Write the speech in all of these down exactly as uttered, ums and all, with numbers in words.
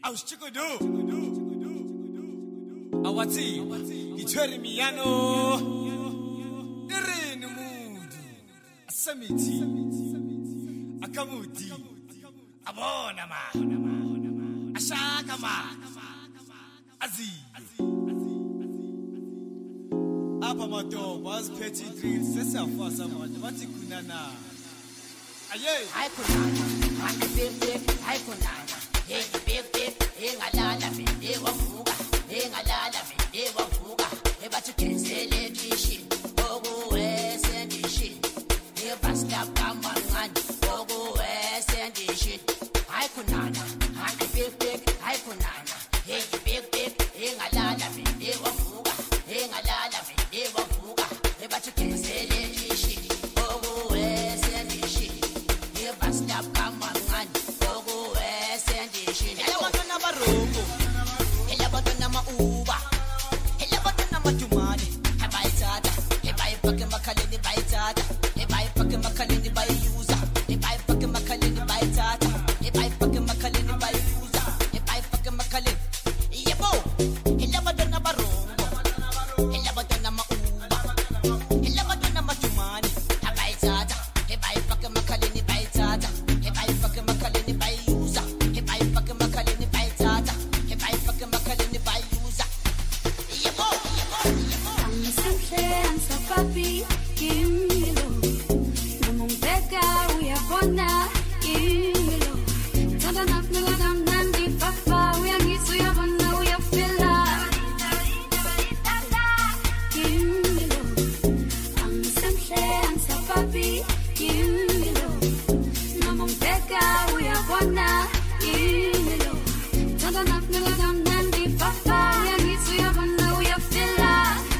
Aushikudu. Awati. Itweri miyano. Irene mudu. Asamiti. Akamudi. Abona ma. Ashaka ma. Azi. Apa mato was petty dreams. Sesa fasa ma. Wati kunana. Aye. Hai kunana. Hai big big. Hai kunana. Hey big big. Hey ngalala me. Hey wafuga. Hey ngalala me. Hey wafuga. Hey bathi kenzele kishi. Ogu wesendishi. Hey basta kamangani. Ogu wesendishi. Hai kunana. Hai big big. Hai kunana. Hey big big. Hey ngalala me. Hey wafuga. Hey ngalala me. Hey wafuga. Hey bathi kenzele kishi. Ogu wesendishi. Hey basta kamangani. Ogu wesendishi. Hello batona barongo. Hello batona mauba. Hello batona majumani. Hey bye tata. Hey bye fucking makaleni bye tata. Hey bye fucking makaleni bye user. Hey bye fucking makaleni bye tata. Hey bye fucking makaleni bye user. Hey bye fucking makaleni. Yebo. Hello batona barongo. Hello batona mauba. Hello batona majumani. Hey bye tata. Hey bye fucking makaleni bye tata. Hey bye fucking makaleni bye user. Hey bye fucking makaleni bye tata. Hey bye fucking makaleni bye user. Yebo. Yebo. Yebo. I'm simple and so papi, give me love. No more beggar, we are gonna give me love. Tada na na na na di papa, we are miss we are gonna we are fella. Give me love. I'm simple and so papi, give me love. No more beggar, we are gonna give me love. Tada na na na na di papa, we are miss we are gonna we are fella.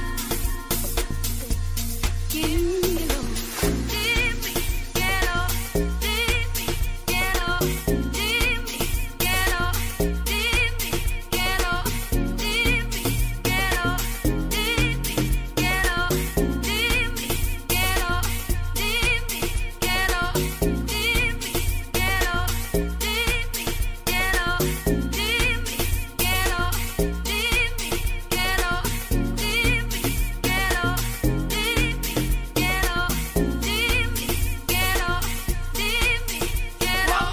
Give me love. Give me, get up. Give me, get up. Give me, get up. Give me, get up. Give me, get up. Give me, get up. Give me, get up. Give me, get up. Give me, get up. Give me, get up. Give me, get up. Give me, get up. Give me, get up. Give me, get up. Give me, get up. Give me, get up.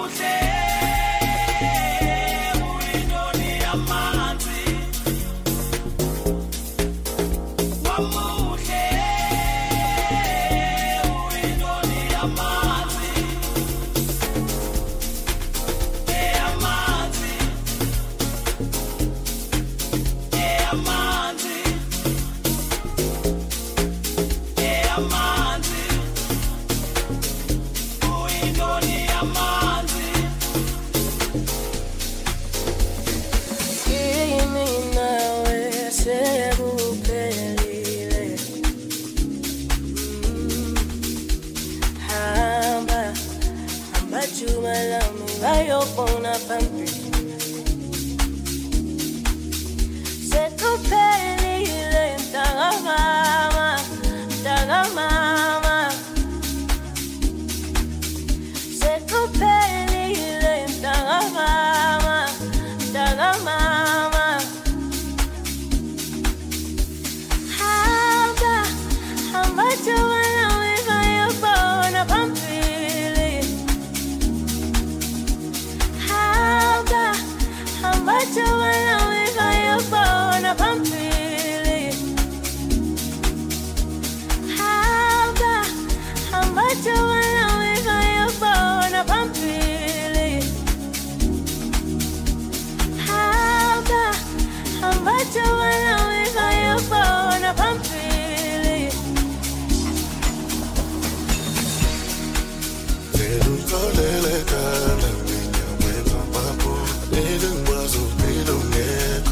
Kimi nawe sekuphelile. Mm. Hamba, hamba juma lami ngayobona phambili. Sekuphelile mntaka mama, mntaka mama. Sekuphelile mntaka mama, mntaka mama. Hamba, hamba juma lami ngayobona phambili. Hamba, hamba juma lami ngayobona phambili. Hamba, hamba juma lami ngayobona phambili. Hamba, hamba juma lami ngayobona phambili. Selukholelekana minyamwe mamapo elingwazo elungekho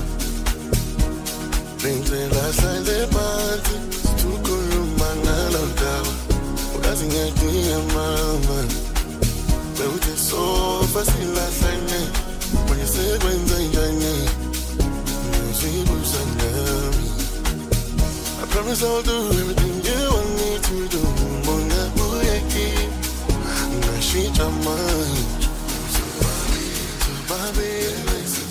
Benzela hlale phansi sikhuluma ngalo ndaba ukazi ngiyadinga mama Bewuthe sofa silahlane manje sekwenza njani Uzibuza nami I promise I'll do everything you want me to do Mbona uyeki Nashita manje So baby, so baby,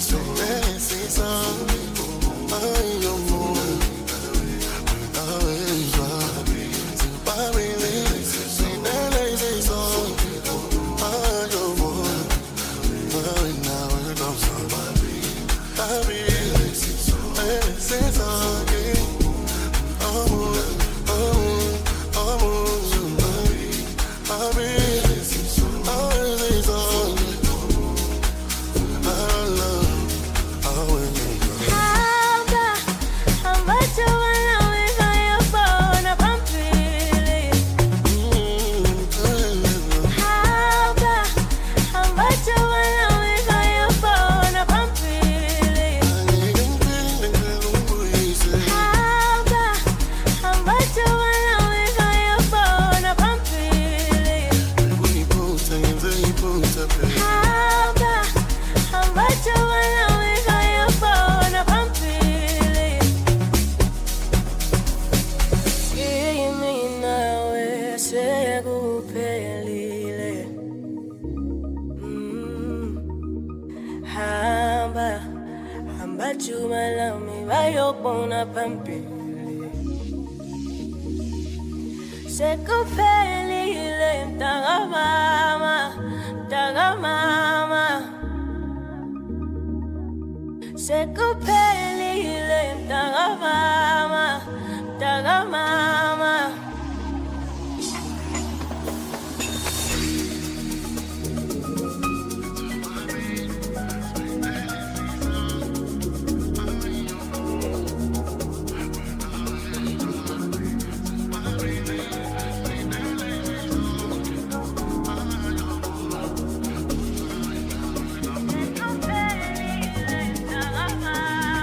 Hamba, hamba chawala wika yopona pampili. Kimi nawe sekuphelile. Mm. Hamba, hamba chawala wika yopona pampili. Sekuphelile mtaka mama, mtaka mama. Sekuphelile mtaka mama, mtaka mama. Sekuphelile mtaka mama.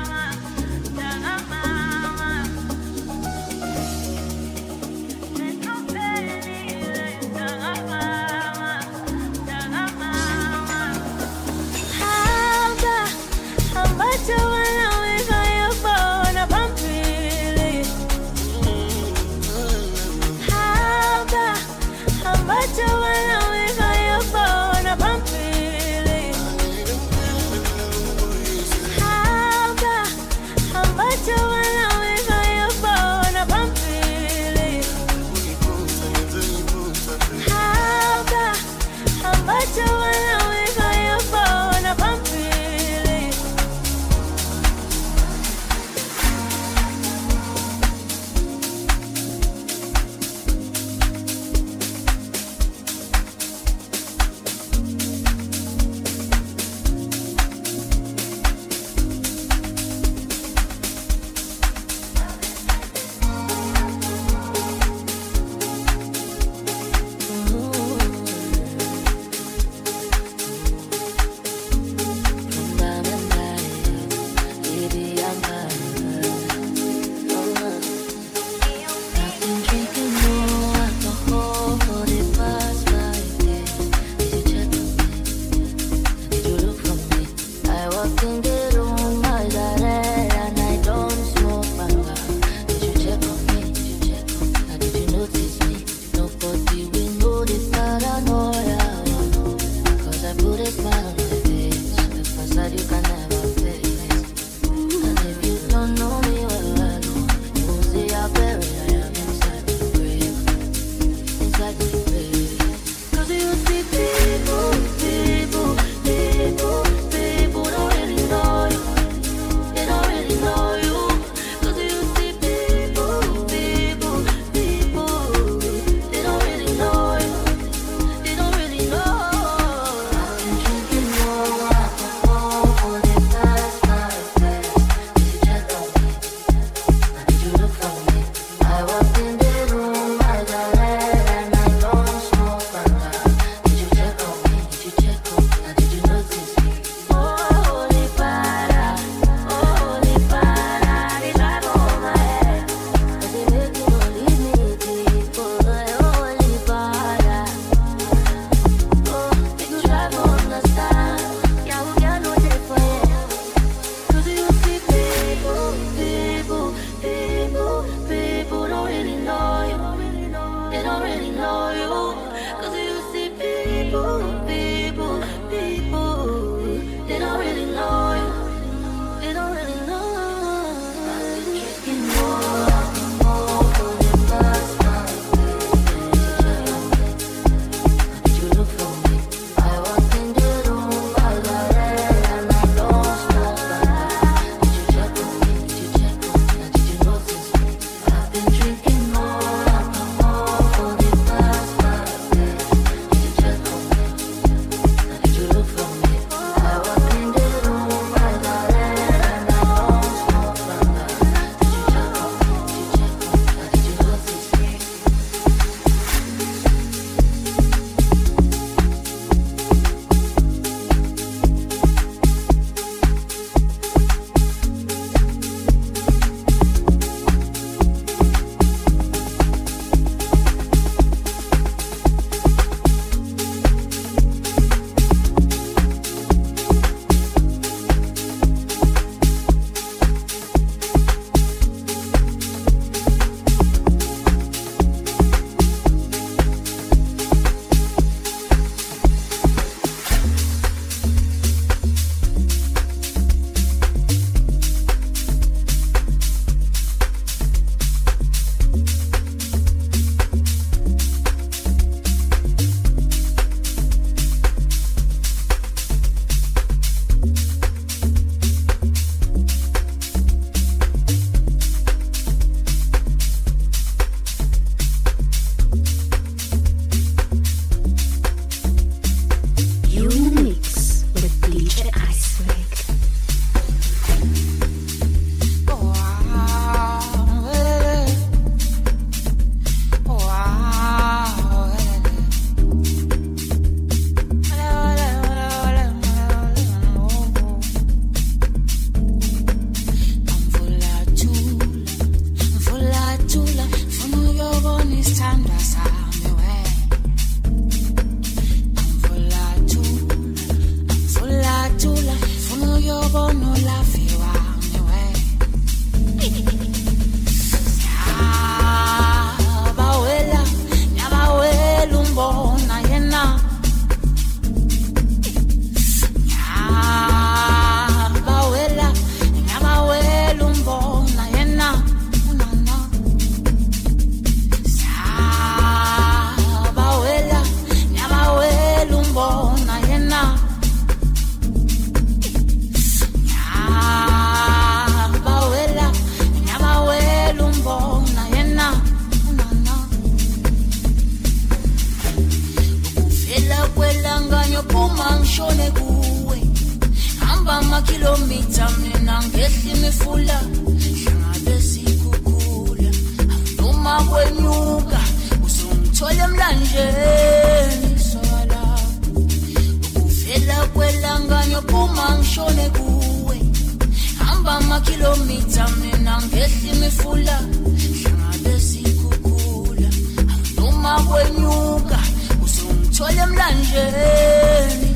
amakhilomitha mina ngehla imifula ngabe sikukula noma kwenyuka usungithola emlanjeni sola ukufela kwelanganyo phuma ngishone kuwe hamba amakhilomitha mina ngehla imifula ngabe sikukula noma kwenyuka usungithola emlanjeni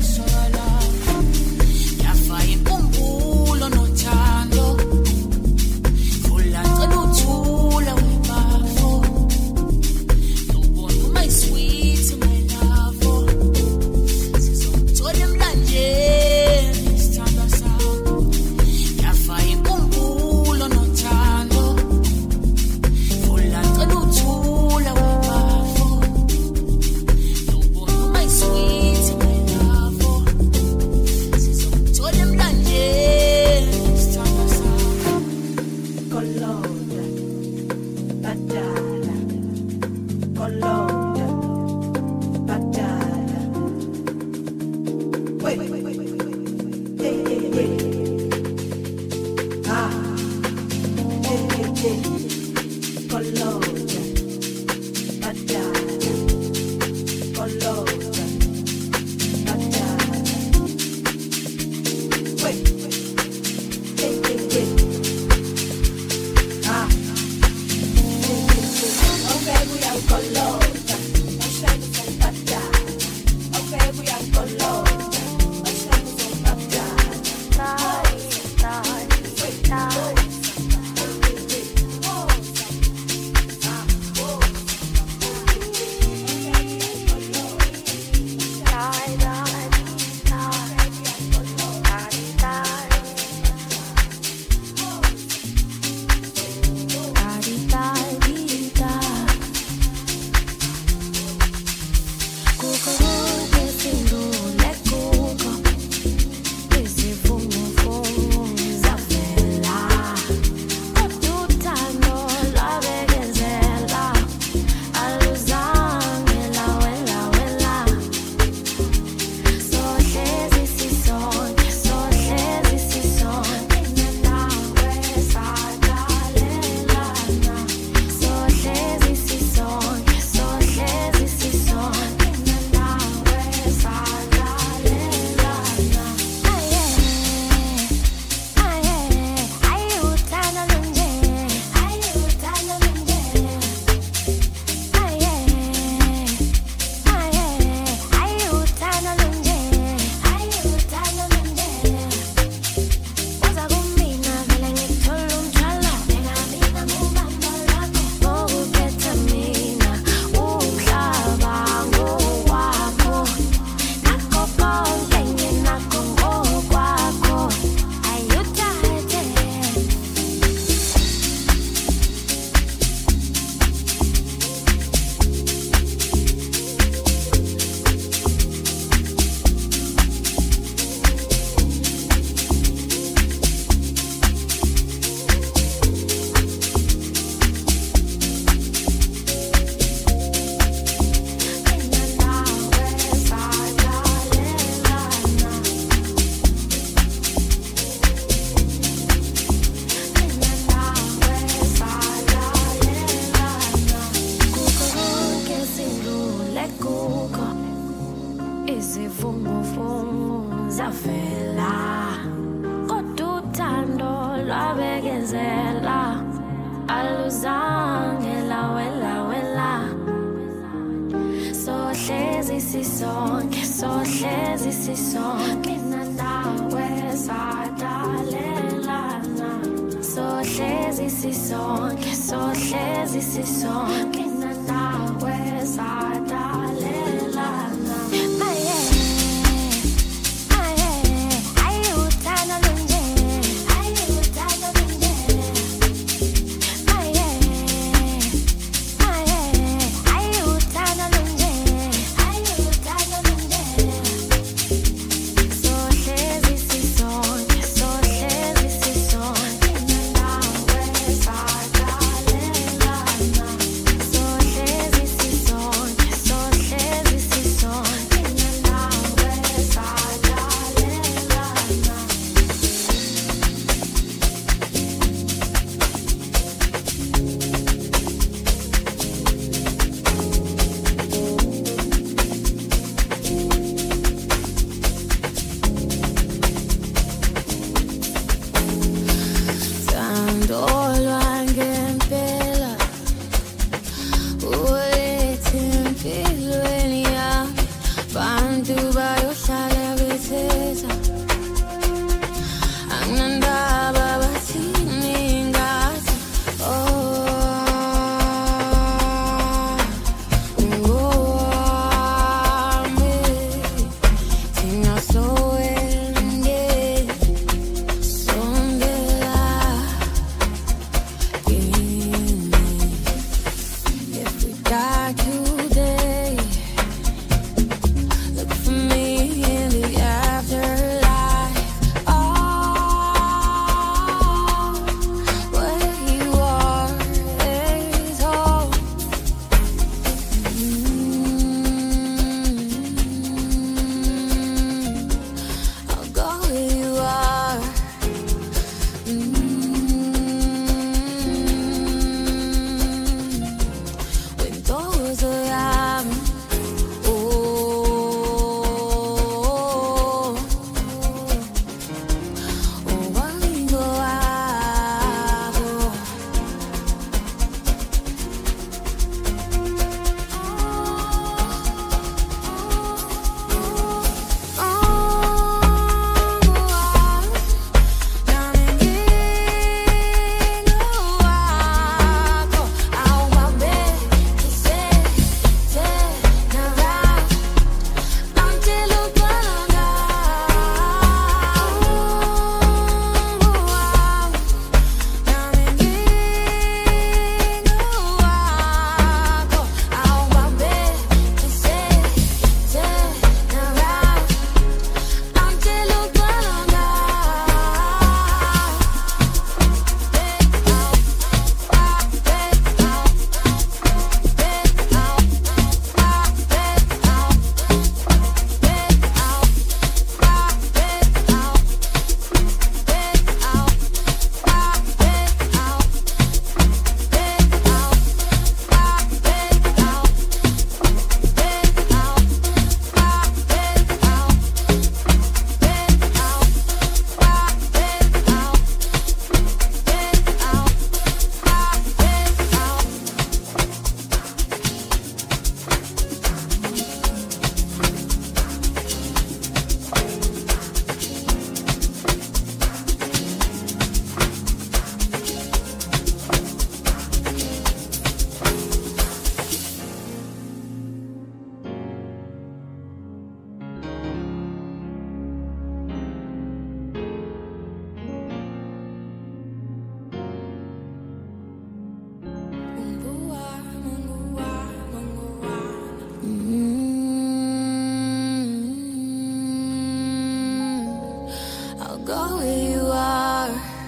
So go where you are.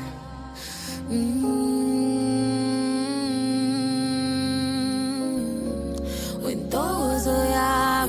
Mm. When those are young.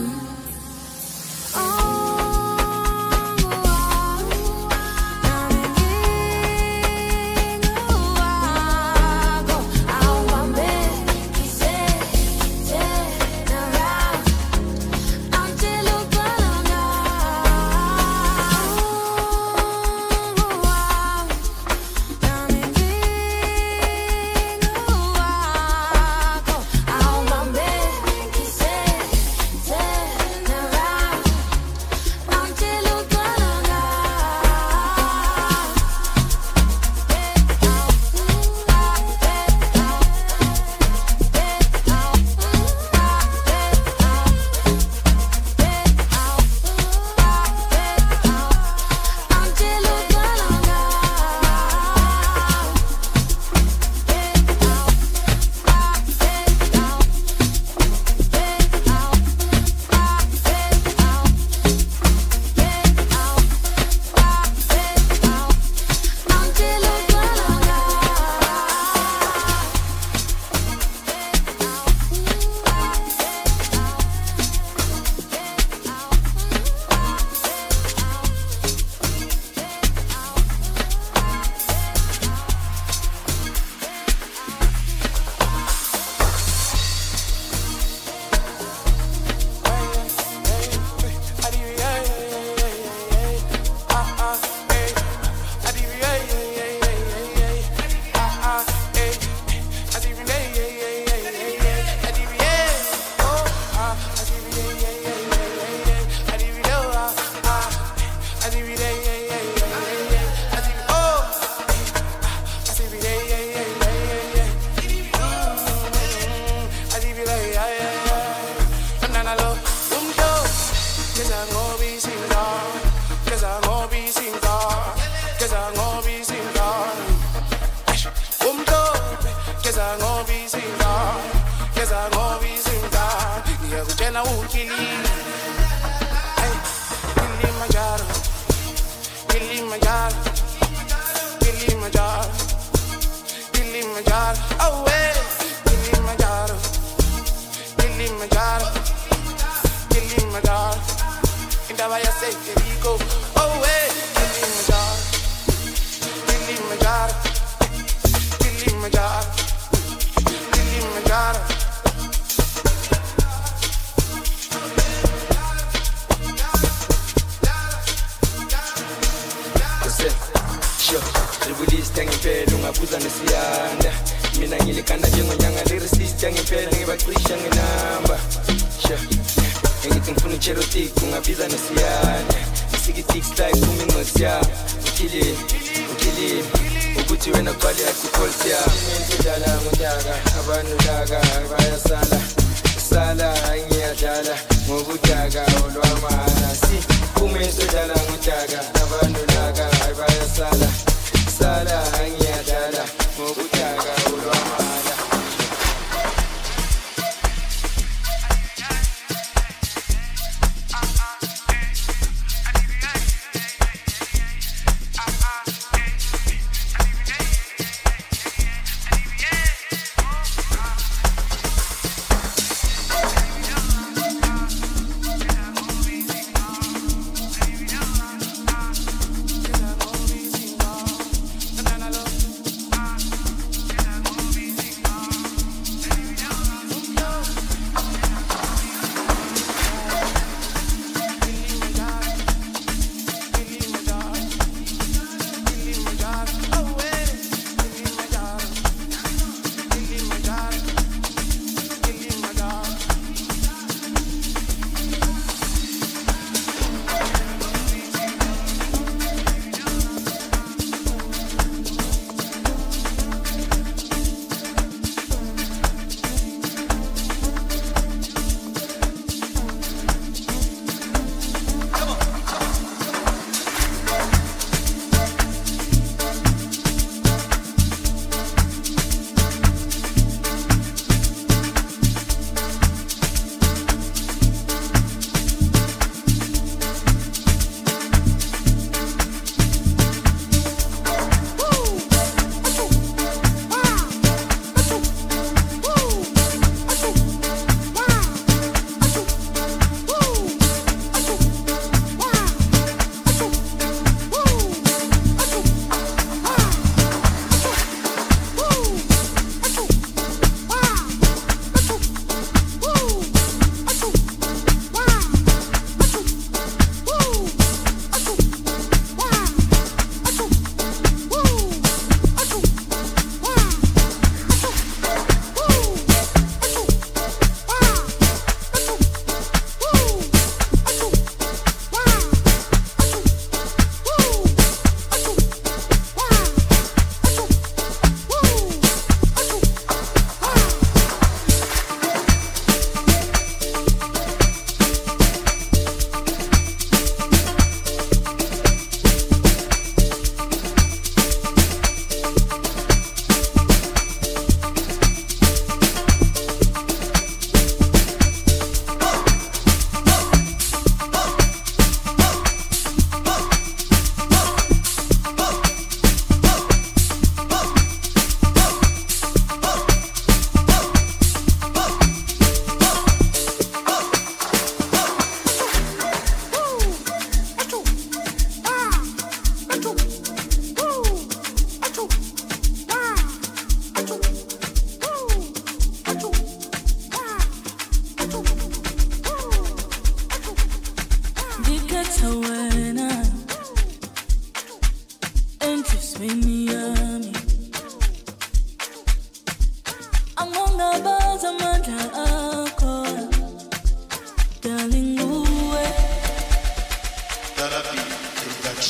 Banana love.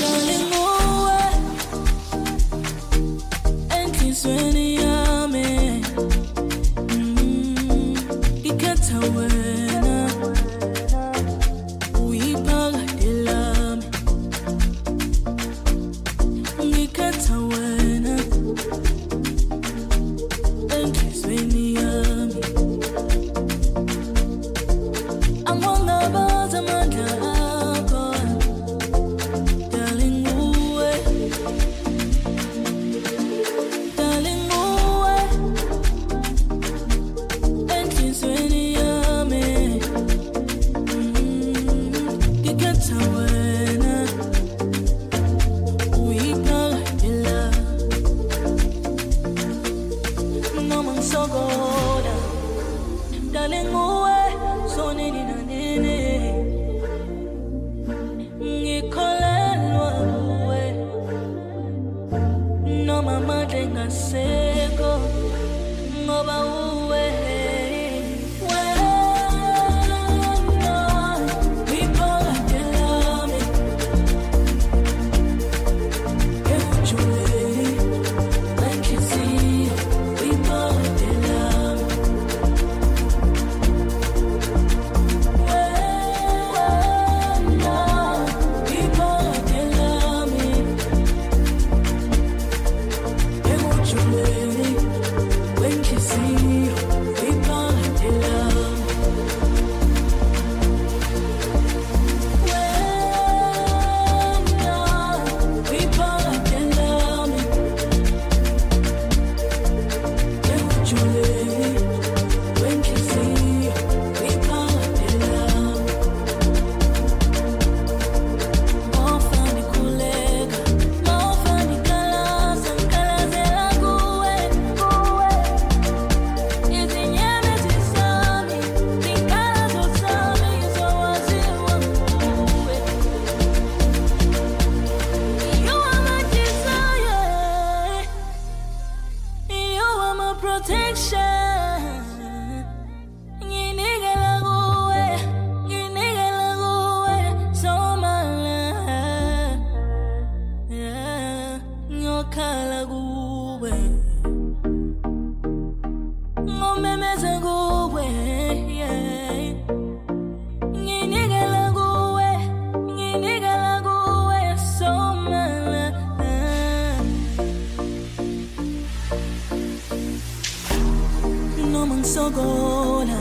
Sogola,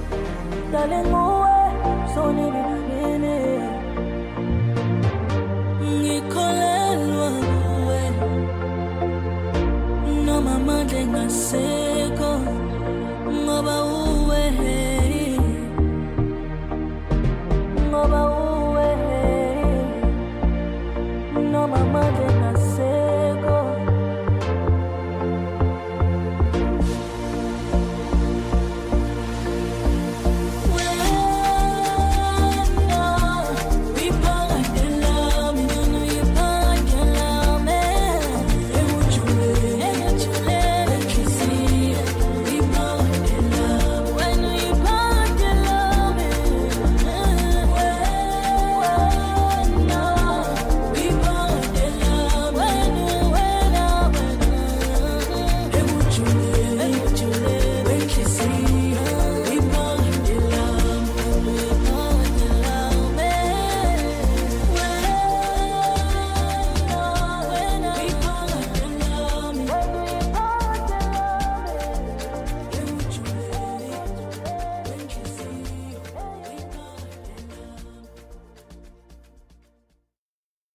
darling, oh, so nene, Nicola, no mama denga seko, ngoba uwe, ngoba uwe, no mama denga.